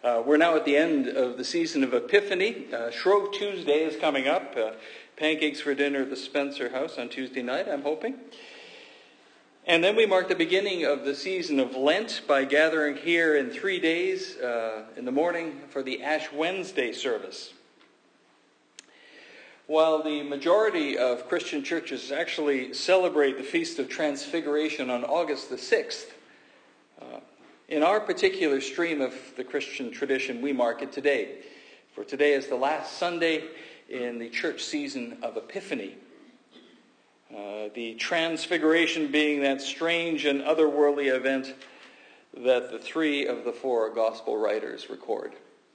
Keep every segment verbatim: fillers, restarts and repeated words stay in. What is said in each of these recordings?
Uh, we're now at the end of the season of Epiphany. Uh, Shrove Tuesday is coming up. Uh, pancakes for dinner at the Spencer House on Tuesday night, I'm hoping. And then we mark the beginning of the season of Lent by gathering here in three days uh, in the morning for the Ash Wednesday service. While the majority of Christian churches actually celebrate the Feast of Transfiguration on August the sixth, uh, in our particular stream of the Christian tradition, we mark it today. For today is the last Sunday in the church season of Epiphany. Uh, the Transfiguration being that strange and otherworldly event that the three of the four gospel writers record.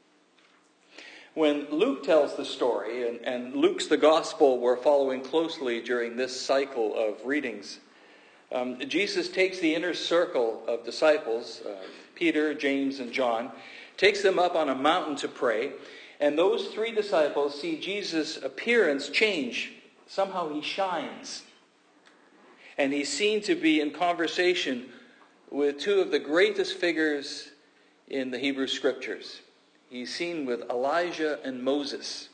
When Luke tells the story, and, and Luke's the gospel we're following closely during this cycle of readings, um, Jesus takes the inner circle of disciples, uh, Peter, James, and John, takes them up on a mountain to pray, and those three disciples see Jesus' appearance change. Somehow he shines. And he's seen to be in conversation with two of the greatest figures in the Hebrew Scriptures. He's seen with Elijah and Moses.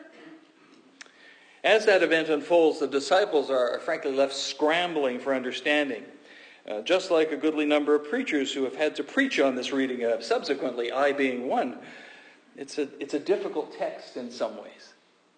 As that event unfolds, the disciples are frankly left scrambling for understanding. Uh, just like a goodly number of preachers who have had to preach on this reading of, subsequently, I being one. It's a, it's a difficult text in some ways.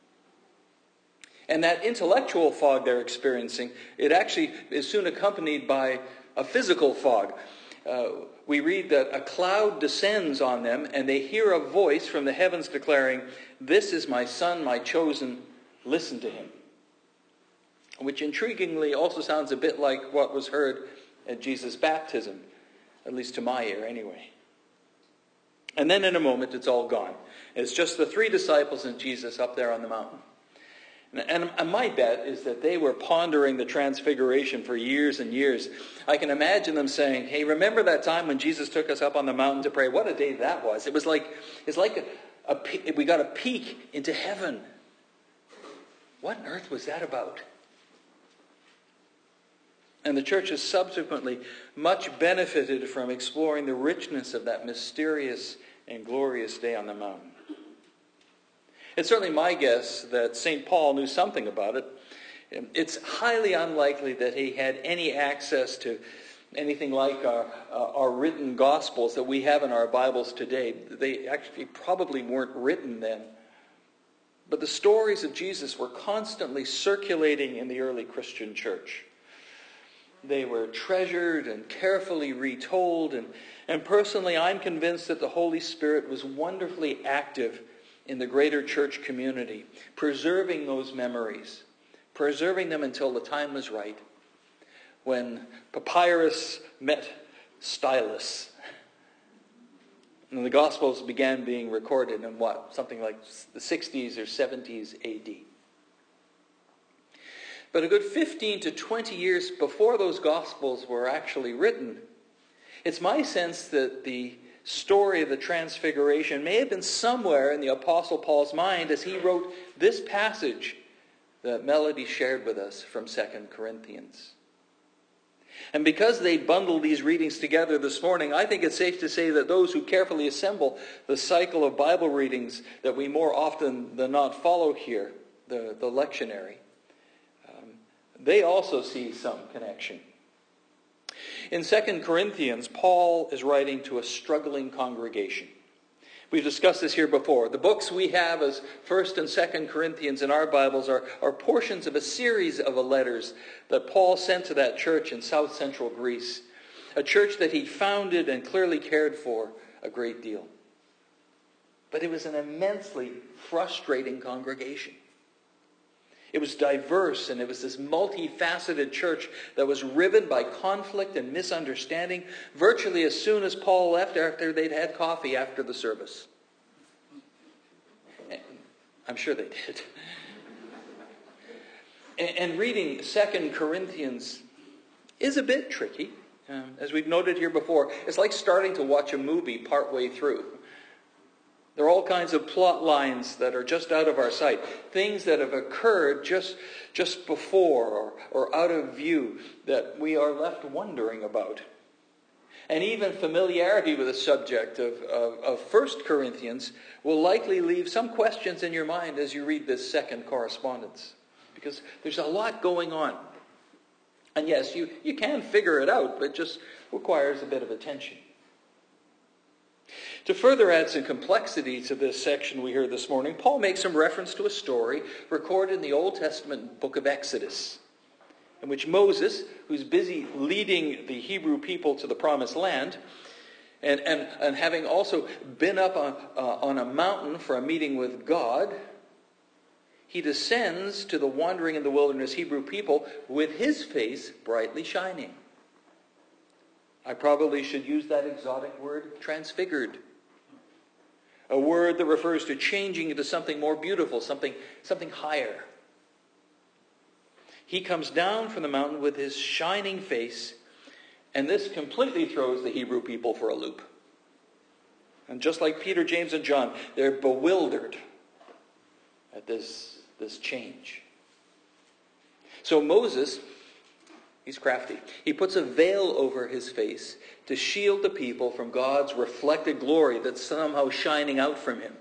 And that intellectual fog they're experiencing, it actually is soon accompanied by a physical fog. Uh, we read that a cloud descends on them, and they hear a voice from the heavens declaring, "This is my son, my chosen, listen to him." Which intriguingly also sounds a bit like what was heard at Jesus' baptism, at least to my ear anyway. And then in a moment it's all gone. It's just the three disciples and Jesus up there on the mountain. And my bet is that they were pondering the Transfiguration for years and years. I can imagine them saying, "Hey, remember that time when Jesus took us up on the mountain to pray? What a day that was. It was like, it's like a, a, we got a peek into heaven. What on earth was that about?" And the church has subsequently much benefited from exploring the richness of that mysterious and glorious day on the mountain. It's certainly my guess that Saint Paul knew something about it. It's highly unlikely that he had any access to anything like our, uh, our written Gospels that we have in our Bibles today. They actually probably weren't written then. But the stories of Jesus were constantly circulating in the early Christian church. They were treasured and carefully retold. And, and personally, I'm convinced that the Holy Spirit was wonderfully active in the greater church community, preserving those memories, preserving them until the time was right, when papyrus met stylus. And the Gospels began being recorded in what? Something like the sixties or seventies A D. But a good fifteen to twenty years before those Gospels were actually written, it's my sense that the story of the Transfiguration may have been somewhere in the Apostle Paul's mind as he wrote this passage that Melody shared with us from Second Corinthians. And because they bundled these readings together this morning, I think it's safe to say that those who carefully assemble the cycle of Bible readings that we more often than not follow here, the, the lectionary, um, they also see some connection. In Second Corinthians, Paul is writing to a struggling congregation. We've discussed this here before. The books we have as First and Second Corinthians in our Bibles are, are portions of a series of letters that Paul sent to that church in south central Greece, a church that he founded and clearly cared for a great deal. But it was an immensely frustrating congregation. It was diverse, and it was this multifaceted church that was riven by conflict and misunderstanding virtually as soon as Paul left after they'd had coffee after the service. I'm sure they did. And reading Second Corinthians is a bit tricky. Um, as we've noted here before, it's like starting to watch a movie partway through. There are all kinds of plot lines that are just out of our sight. Things that have occurred just, just before or, or out of view that we are left wondering about. And even familiarity with the subject of, of, of First Corinthians will likely leave some questions in your mind as you read this second correspondence. Because there's a lot going on. And yes, you, you can figure it out, but it just requires a bit of attention. To further add some complexity to this section we heard this morning, Paul makes some reference to a story recorded in the Old Testament book of Exodus, in which Moses, who's busy leading the Hebrew people to the promised land, and, and, and having also been up on, uh, on a mountain for a meeting with God, he descends to the wandering in the wilderness Hebrew people with his face brightly shining. I probably should use that exotic word, transfigured. A word that refers to changing into something more beautiful, something, something higher. He comes down from the mountain with his shining face, and this completely throws the Hebrew people for a loop. And just like Peter, James, and John, they're bewildered at this, this change. So Moses, he's crafty. He puts a veil over his face to shield the people from God's reflected glory that's somehow shining out from him.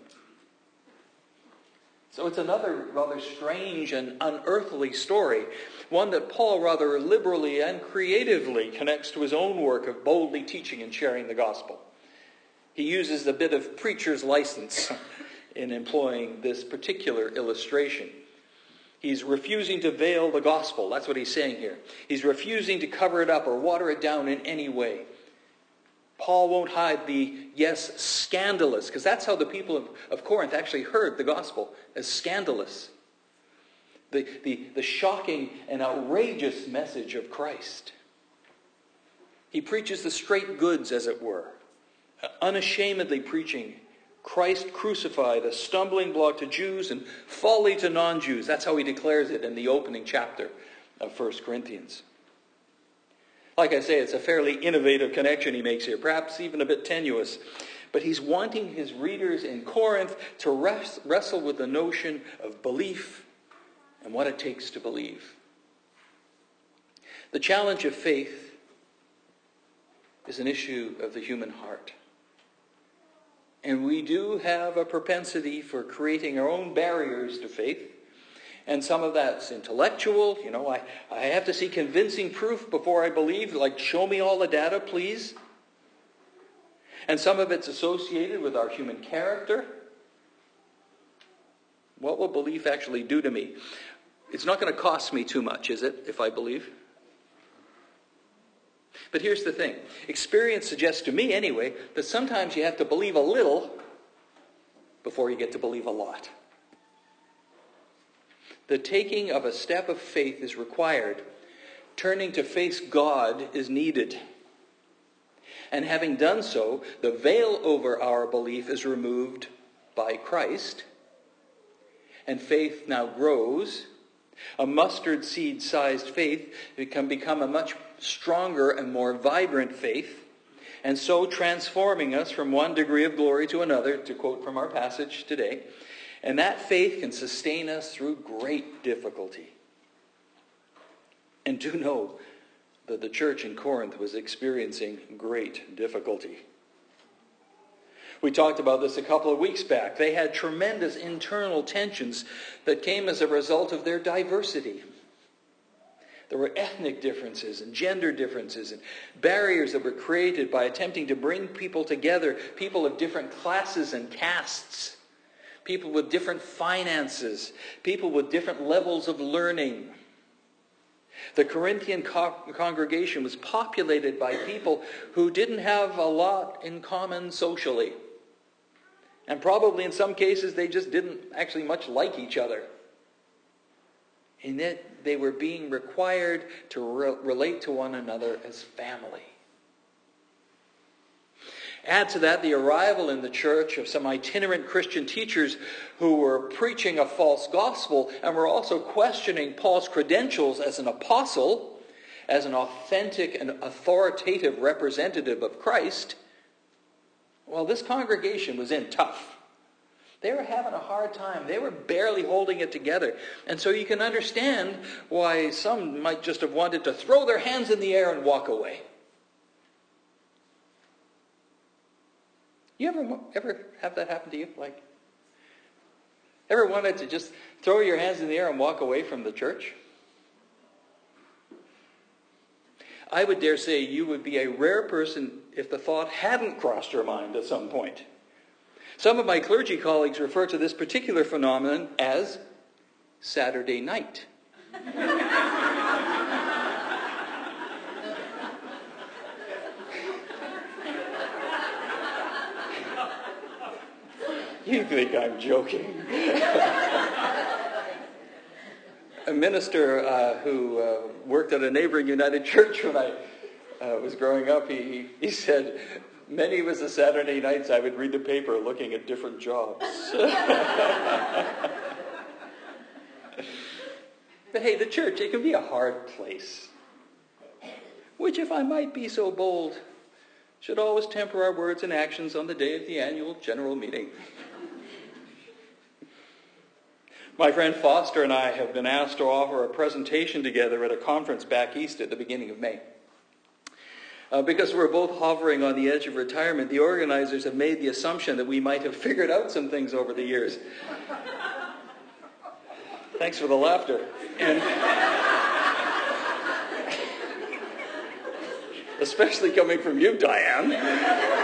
So it's another rather strange and unearthly story, one that Paul rather liberally and creatively connects to his own work of boldly teaching and sharing the gospel. He uses a bit of preacher's license in employing this particular illustration. He's refusing to veil the gospel. That's what he's saying here. He's refusing to cover it up or water it down in any way. Paul won't hide the, yes, scandalous, because that's how the people of, of Corinth actually heard the gospel, as scandalous. The, the, the shocking and outrageous message of Christ. He preaches the straight goods, as it were, unashamedly preaching Christ crucified, a stumbling block to Jews and folly to non-Jews. That's how he declares it in the opening chapter of First Corinthians. Like I say, it's a fairly innovative connection he makes here, perhaps even a bit tenuous. But he's wanting his readers in Corinth to rest, wrestle with the notion of belief and what it takes to believe. The challenge of faith is an issue of the human heart. And we do have a propensity for creating our own barriers to faith. And some of that's intellectual. You know, I, I have to see convincing proof before I believe. Like, show me all the data, please. And some of it's associated with our human character. What will belief actually do to me? It's not going to cost me too much, is it, if I believe? But here's the thing. Experience suggests to me, anyway, that sometimes you have to believe a little before you get to believe a lot. The taking of a step of faith is required. Turning to face God is needed. And having done so, the veil over our belief is removed by Christ. And faith now grows. A mustard seed-sized faith can become a much stronger and more vibrant faith, and so transforming us from one degree of glory to another, to quote from our passage today. And that faith can sustain us through great difficulty. And do know that the church in Corinth was experiencing great difficulty. We talked about this a couple of weeks back. They had tremendous internal tensions that came as a result of their diversity. There were ethnic differences and gender differences and barriers that were created by attempting to bring people together, people of different classes and castes, people with different finances, people with different levels of learning. The Corinthian co- congregation was populated by people who didn't have a lot in common socially. And probably in some cases they just didn't actually much like each other. And yet they were being required to re- relate to one another as family. Add to that the arrival in the church of some itinerant Christian teachers who were preaching a false gospel and were also questioning Paul's credentials as an apostle, as an authentic and authoritative representative of Christ. Well, this congregation was in tough. They were having a hard time. They were barely holding it together. And so you can understand why some might just have wanted to throw their hands in the air and walk away. You ever ever have that happen to you? Like, ever wanted to just throw your hands in the air and walk away from the church? I would dare say you would be a rare person if the thought hadn't crossed your mind at some point. Some of my clergy colleagues refer to this particular phenomenon as Saturday night. You think I'm joking. A minister uh, who uh, worked at a neighboring United Church when I uh, was growing up, he, he said, many was the Saturday nights I would read the paper looking at different jobs. But hey, the church, it can be a hard place, which, if I might be so bold, should always temper our words and actions on the day of the annual general meeting. My friend Foster and I have been asked to offer a presentation together at a conference back east at the beginning of May. Uh, because we're both hovering on the edge of retirement, the organizers have made the assumption that we might have figured out some things over the years. Thanks for the laughter. And especially coming from you, Diane.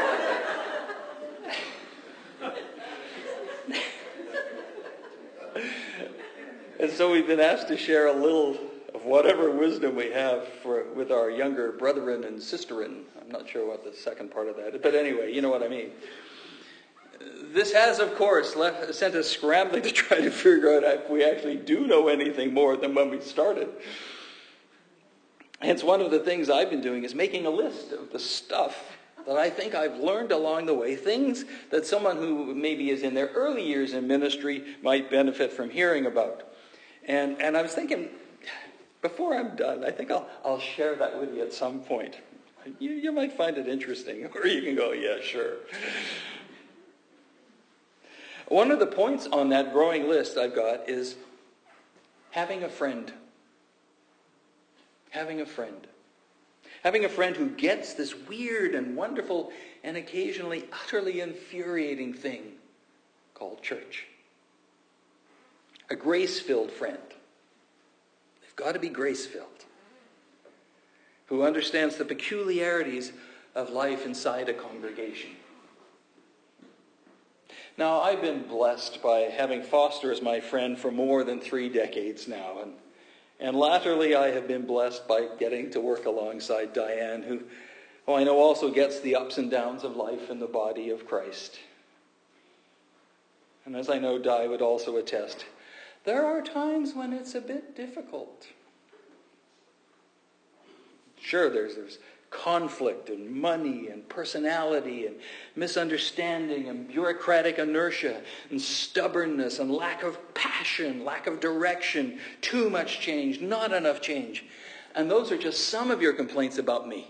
And so we've been asked to share a little of whatever wisdom we have for, with our younger brethren and sisterin. I'm not sure what the second part of that is, but anyway, you know what I mean. This has, of course, left, sent us scrambling to try to figure out if we actually do know anything more than when we started. Hence, one of the things I've been doing is making a list of the stuff that I think I've learned along the way, things that someone who maybe is in their early years in ministry might benefit from hearing about. And and I was thinking, before I'm done, I think I'll I'll share that with you at some point. You you might find it interesting, or you can go, yeah, sure. One of the points on that growing list I've got is having a friend. Having a friend. Having a friend who gets this weird and wonderful and occasionally utterly infuriating thing called church. A grace-filled friend. They've got to be grace-filled. Who understands the peculiarities of life inside a congregation. Now, I've been blessed by having Foster as my friend for more than three decades now. And, and latterly, I have been blessed by getting to work alongside Diane, who, who I know also gets the ups and downs of life in the body of Christ. And as I know Di would also attest, there are times when it's a bit difficult. Sure, there's, there's conflict and money and personality and misunderstanding and bureaucratic inertia and stubbornness and lack of passion, lack of direction, too much change, not enough change. And those are just some of your complaints about me.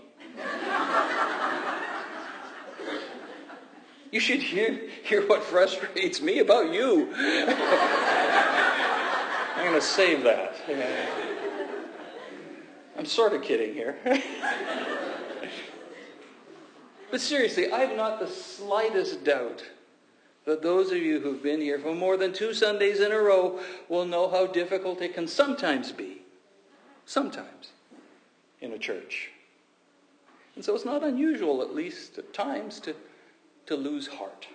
You should hear, hear what frustrates me about you. I'm going to save that. I'm sort of kidding here. But seriously, I have not the slightest doubt that those of you who've been here for more than two Sundays in a row will know how difficult it can sometimes be. Sometimes. In a church. And so it's not unusual, at least at times, to, to lose heart.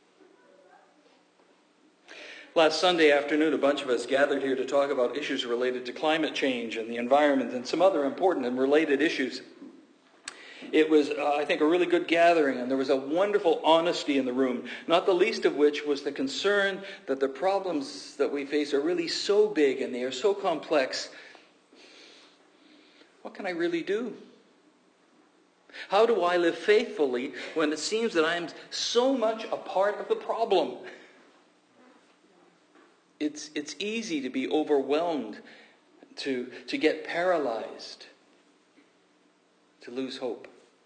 Last Sunday afternoon, a bunch of us gathered here to talk about issues related to climate change and the environment and some other important and related issues. It was, uh, I think, a really good gathering, and there was a wonderful honesty in the room, not the least of which was the concern that the problems that we face are really so big and they are so complex. What can I really do? How do I live faithfully when it seems that I am so much a part of the problem? It's, it's easy to be overwhelmed, to, to get paralyzed, to lose hope.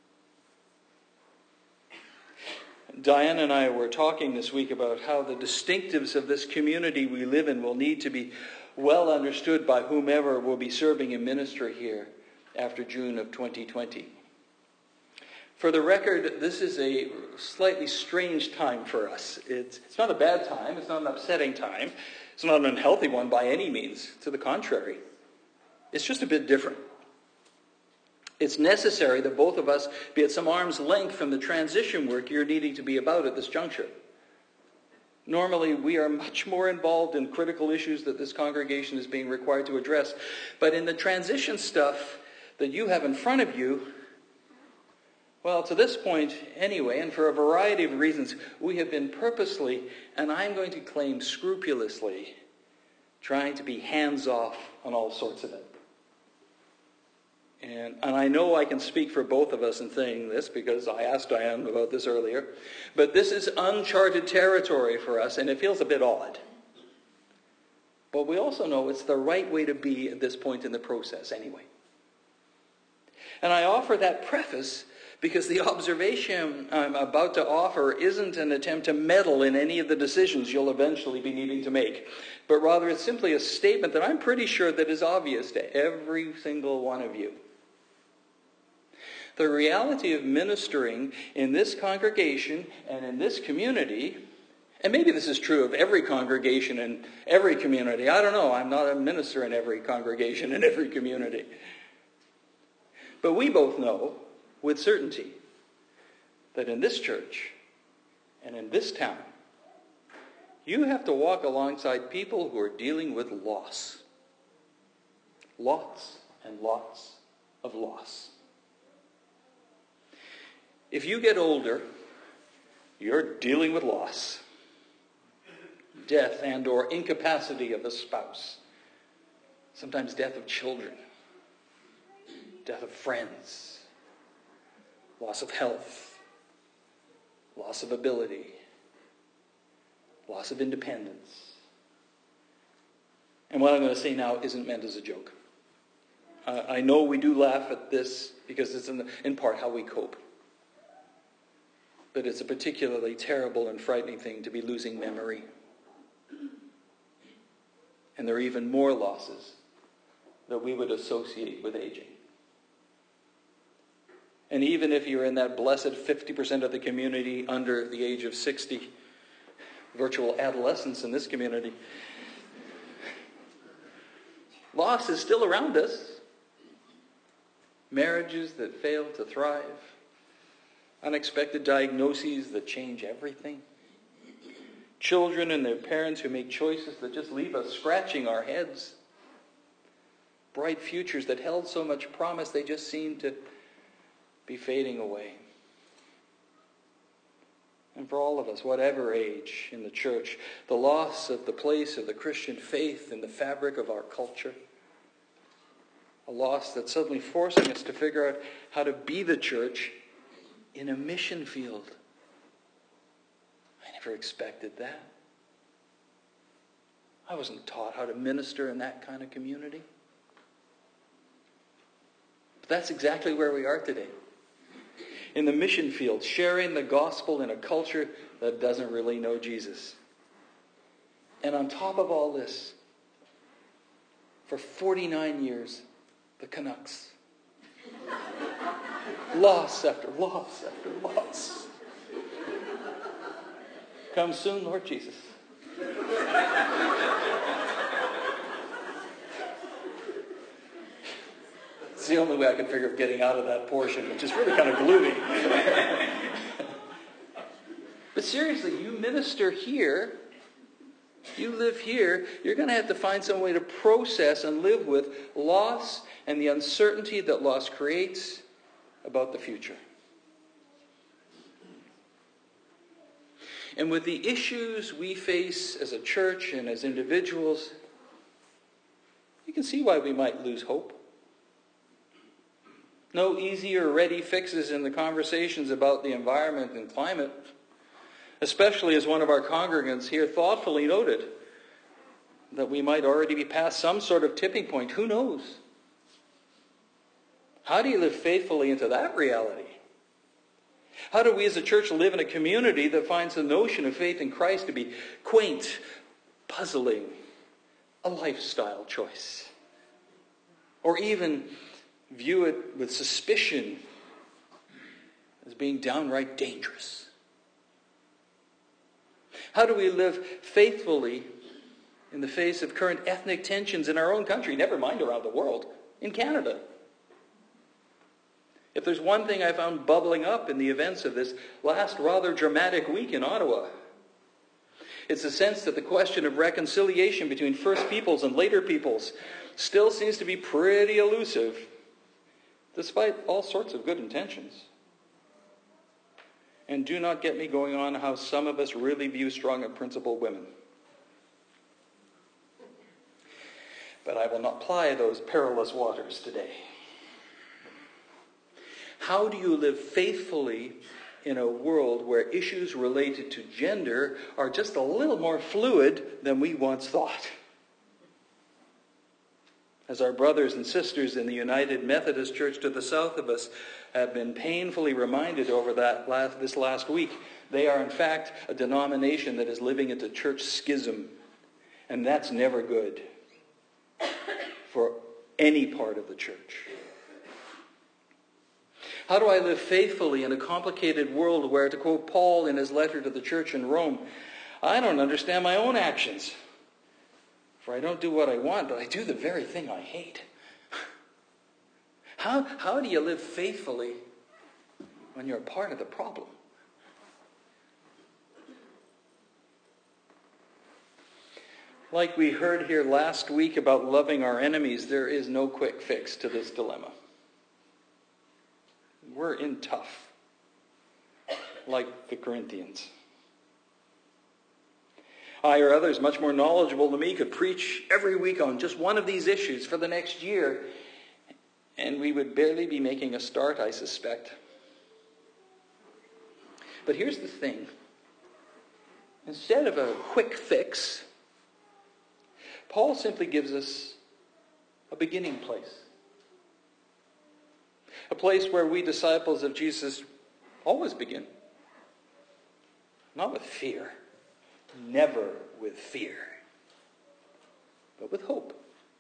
Diane and I were talking this week about how the distinctives of this community we live in will need to be well understood by whomever will be serving in ministry here after June of twenty twenty. For the record, this is a slightly strange time for us. It's, it's not a bad time. It's not an upsetting time. It's not an unhealthy one by any means. To the contrary. It's just a bit different. It's necessary that both of us be at some arm's length from the transition work you're needing to be about at this juncture. Normally, we are much more involved in critical issues that this congregation is being required to address. But in the transition stuff that you have in front of you, well, to this point anyway, and for a variety of reasons, we have been purposely, and I'm going to claim scrupulously, trying to be hands-off on all sorts of it. And, and I know I can speak for both of us in saying this because I asked Diane about this earlier. But this is uncharted territory for us, and it feels a bit odd. But we also know it's the right way to be at this point in the process anyway. And I offer that preface because the observation I'm about to offer isn't an attempt to meddle in any of the decisions you'll eventually be needing to make. But rather it's simply a statement that I'm pretty sure that is obvious to every single one of you. The reality of ministering in this congregation and in this community, and maybe this is true of every congregation and every community. I don't know. I'm not a minister in every congregation and every community. But we both know with certainty that in this church and in this town, you have to walk alongside people who are dealing with loss. Lots and lots of loss. If you get older, you're dealing with loss. Death and or incapacity of a spouse. Sometimes death of children. Death of friends. Loss of health. Loss of ability. Loss of independence. And what I'm going to say now isn't meant as a joke. Uh, I know we do laugh at this because it's in, in part how we cope. But it's a particularly terrible and frightening thing to be losing memory. And there are even more losses that we would associate with aging. And even if you're in that blessed fifty percent of the community under the age of sixty, virtual adolescence in this community, loss is still around us. Marriages that fail to thrive. Unexpected diagnoses that change everything. Children and their parents who make choices that just leave us scratching our heads. Bright futures that held so much promise they just seem to be fading away. And for all of us, whatever age in the church, the loss of the place of the Christian faith in the fabric of our culture. A loss that's suddenly forcing us to figure out how to be the church in a mission field. I never expected that. I wasn't taught how to minister in that kind of community. But that's exactly where we are today. In the mission field, sharing the gospel in a culture that doesn't really know Jesus. And on top of all this, for forty-nine years, the Canucks. Loss after loss after loss. Come soon, Lord Jesus. It's the only way I can figure of getting out of that portion, which is really kind of gloomy. But seriously, you minister here, you live here, you're going to have to find some way to process and live with loss and the uncertainty that loss creates about the future. And with the issues we face as a church and as individuals, you can see why we might lose hope. No easy or ready fixes in the conversations about the environment and climate, especially as one of our congregants here thoughtfully noted that we might already be past some sort of tipping point. Who knows? How do you live faithfully into that reality? How do we as a church live in a community that finds the notion of faith in Christ to be quaint, puzzling, a lifestyle choice? Or even view it with suspicion as being downright dangerous. How do we live faithfully in the face of current ethnic tensions in our own country, never mind around the world, in Canada? If there's one thing I found bubbling up in the events of this last rather dramatic week in Ottawa, it's the sense that the question of reconciliation between First Peoples and later peoples still seems to be pretty elusive, despite all sorts of good intentions. And do not get me going on how some of us really view strong and principled women. But I will not ply those perilous waters today. How do you live faithfully in a world where issues related to gender are just a little more fluid than we once thought? As our brothers and sisters in the United Methodist Church to the south of us have been painfully reminded over that last, this last week, they are in fact a denomination that is living into church schism. And that's never good for any part of the church. How do I live faithfully in a complicated world where, to quote Paul in his letter to the church in Rome, I don't understand my own actions? For I don't do what I want, but I do the very thing I hate. How, how do you live faithfully when you're a part of the problem? Like we heard here last week about loving our enemies, there is no quick fix to this dilemma. We're in tough, like the Corinthians. I or others much more knowledgeable than me could preach every week on just one of these issues for the next year, and we would barely be making a start, I suspect. But here's the thing. Instead of a quick fix, Paul simply gives us a beginning place. A place where we disciples of Jesus always begin. Not with fear. Never with fear. But with hope.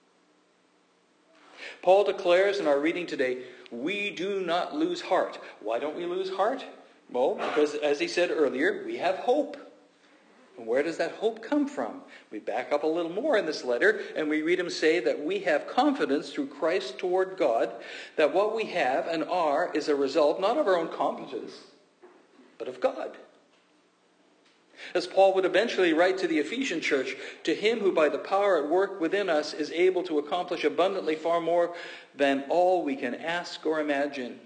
Paul declares in our reading today, we do not lose heart. Why don't we lose heart? Well, because as he said earlier, we have hope. And where does that hope come from? We back up a little more in this letter, and we read him say that we have confidence through Christ toward God, that what we have and are is a result not of our own competence, but of God. As Paul would eventually write to the Ephesian church, to him who by the power at work within us is able to accomplish abundantly far more than all we can ask or imagine.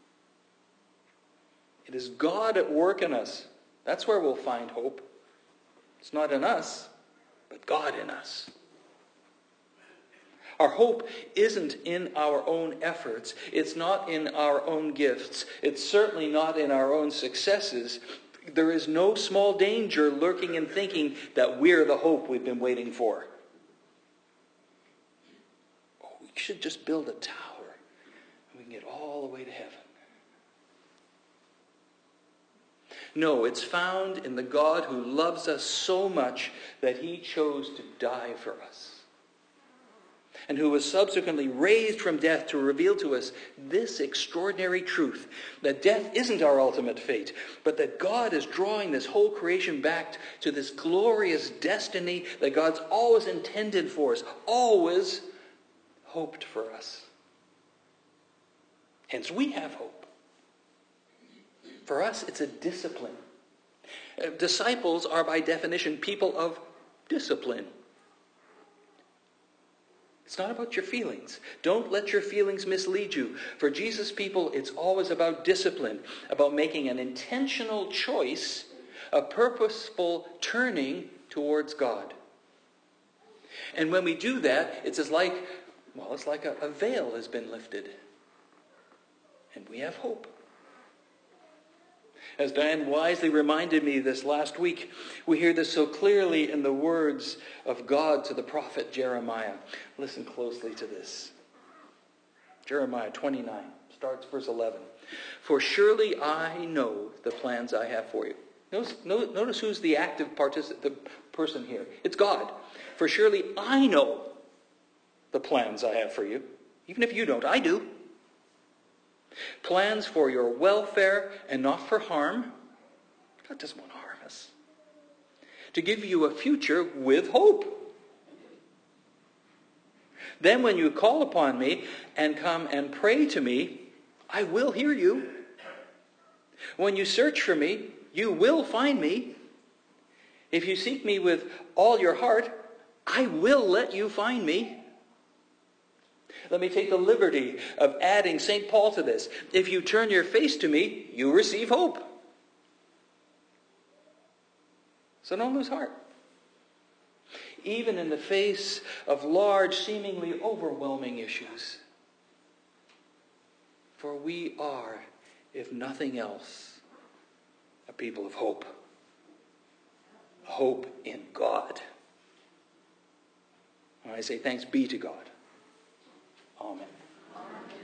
It is God at work in us. That's where we'll find hope. It's not in us, but God in us. Our hope isn't in our own efforts. It's not in our own gifts. It's certainly not in our own successes. There is no small danger lurking in thinking that we're the hope we've been waiting for. Oh, we should just build a tower and we can get all the way to heaven. No, it's found in the God who loves us so much that he chose to die for us. And who was subsequently raised from death to reveal to us this extraordinary truth, that death isn't our ultimate fate, but that God is drawing this whole creation back to this glorious destiny that God's always intended for us, always hoped for us. Hence we have hope. For us, it's a discipline. Uh, disciples are by definition people of discipline. It's not about your feelings. Don't let your feelings mislead you. For Jesus' people, it's always about discipline, about making an intentional choice, a purposeful turning towards God. And when we do that, it's as like, well, it's like a, a veil has been lifted. And we have hope. As Diane wisely reminded me this last week, we hear this so clearly in the words of God to the prophet Jeremiah. Listen closely to this. Jeremiah twenty-nine, starts verse eleven. For surely I know the plans I have for you. Notice, notice who's the active particip- the person here. It's God. For surely I know the plans I have for you. Even if you don't, I do. Plans for your welfare and not for harm. God doesn't want to harm us. To give you a future with hope. Then when you call upon me and come and pray to me, I will hear you. When you search for me, you will find me. If you seek me with all your heart, I will let you find me. Let me take the liberty of adding Saint Paul to this. If you turn your face to me, you receive hope. So don't lose heart. Even in the face of large, seemingly overwhelming issues. For we are, if nothing else, a people of hope. Hope in God. And I say thanks be to God. Amen.